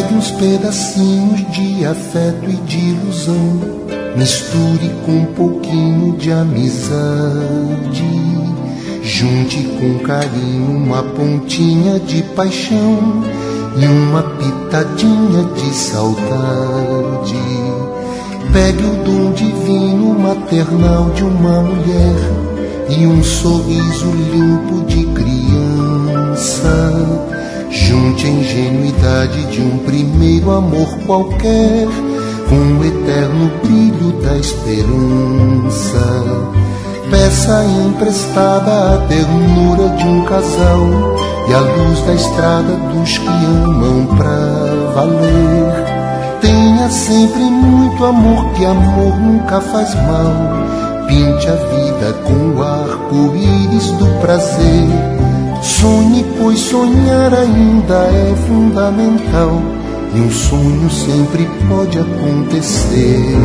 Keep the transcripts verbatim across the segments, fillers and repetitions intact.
Pegue uns pedacinhos de afeto e de ilusão, misture com um pouquinho de amizade, junte com carinho uma pontinha de paixão e uma pitadinha de saudade. Pegue o dom divino maternal de uma mulher e um sorriso limpo de criança, junte a ingenuidade de um primeiro amor qualquer com o eterno brilho da esperança. Peça emprestada a ternura de um casal e a luz da estrada dos que amam pra valer. Tenha sempre muito amor, que amor nunca faz mal. Pinte a vida com o arco-íris do prazer. Sonhe, pois sonhar ainda é fundamental, e um sonho sempre pode acontecer.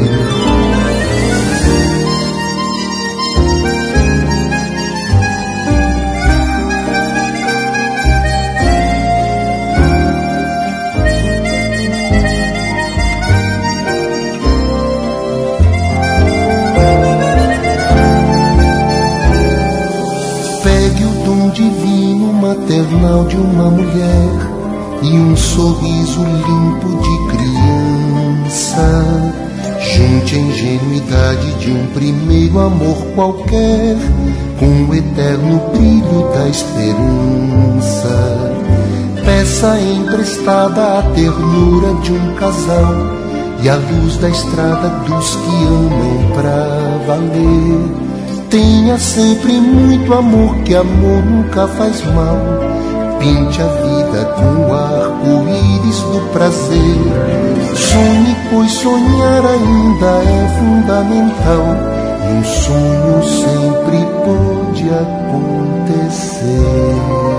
Divino maternal de uma mulher e um sorriso limpo de criança, junte a ingenuidade de um primeiro amor qualquer com o eterno brilho da esperança. Peça emprestada a ternura de um casal e a luz da estrada dos que amam pra valer. Tenha sempre muito amor, que amor nunca faz mal. Pinte a vida com o arco-íris do prazer. Sonhe, pois sonhar ainda é fundamental, e um sonho sempre pode acontecer.